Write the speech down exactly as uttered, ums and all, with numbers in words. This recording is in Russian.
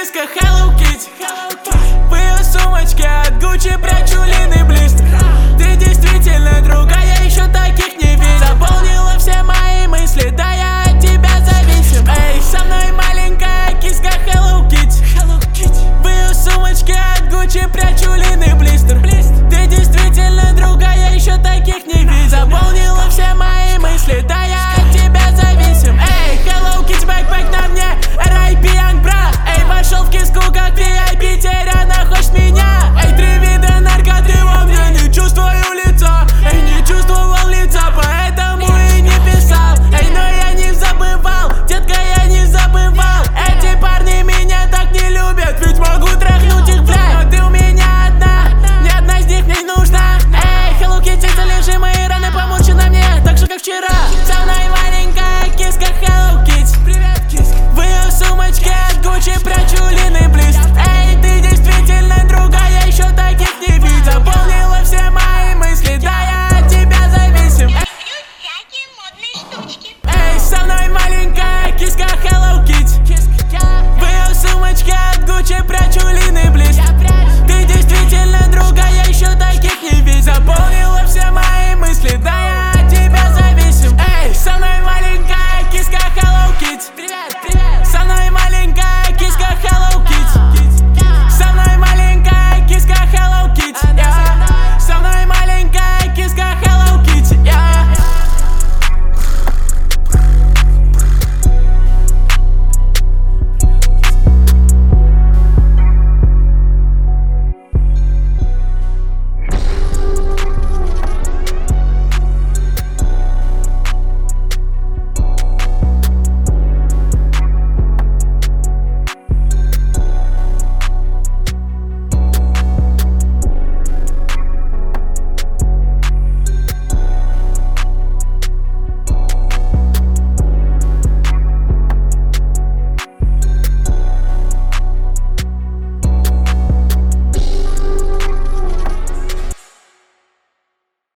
киска Hello Kitty. В ее сумочке от Gucci прячу линный блистер. Ты действительно другая, еще таких не видел. Заполнила все мои мысли, да я от тебя зависим. Эй, со мной маленькая киска Hello Kitty. В ее сумочке от Gucci прячу линный блистер. Ты действительно другая, еще таких не видел. Заполнила все мои мысли, да я от тебя зависим. Эй, Hello Kitty, бэкпэк на мне, эр ай пи Young Bra. Эй, вошел в киску как ви ай пи, теперь она хочет меня. Эй, три вида наркоты во мне, не чувствую лица. Эй, не чувствовал лица, поэтому и не писал. Эй, но я не забывал, детка, я не забывал. Эти парни меня так не любят, ведь могу трахнуть их, блядь. Но ты у меня одна, ни одна из них не нужна. Эй, Hello Kitty, залежи мои раны, помолчи на мне, так же как вчера. Со мной маленькая киска Hello Kitty. Привет, киска. В ее сумочке от Gucci прячу линный блист. Эй, ты действительно другая, еще таких не видел. Заполнила все мои мысли, да я от тебя зависим. Всякие модные штучки. Эй, со мной маленькая киска Hello Kitty. В ее сумочке от Gucci прячу